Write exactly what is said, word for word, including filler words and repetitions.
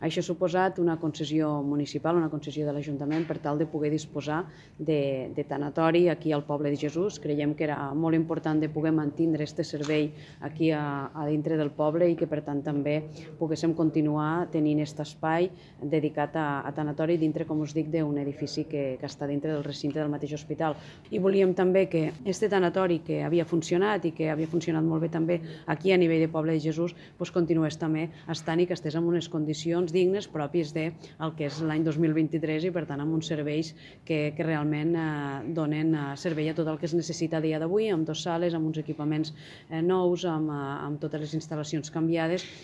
Això ha suposat una concessió municipal, una concessió de l'Ajuntament per tal de poder disposar de, de tanatori aquí al poble de Jesús. Creiem que era molt important de poder mantenir aquest servei aquí a, a dintre del poble i que per tant també poguéssim continuar tenint aquest espai dedicat a, a tanatori dintre, com us dic, d'un edifici que, que està dintre del recinte del mateix hospital. I volíem també que aquest tanatori que havia funcionat i que havia funcionat molt bé també aquí a nivell de poble de Jesús doncs continués també estant i que estés en unes condicions dignes pròpies del que és l'any dos mil vint-i-tres i per tant amb uns serveis que, que realment eh, donen eh, servei a tot el que es necessita a dia d'avui, amb dues sales, amb uns equipaments eh, nous, amb, eh, amb totes les instal·lacions canviades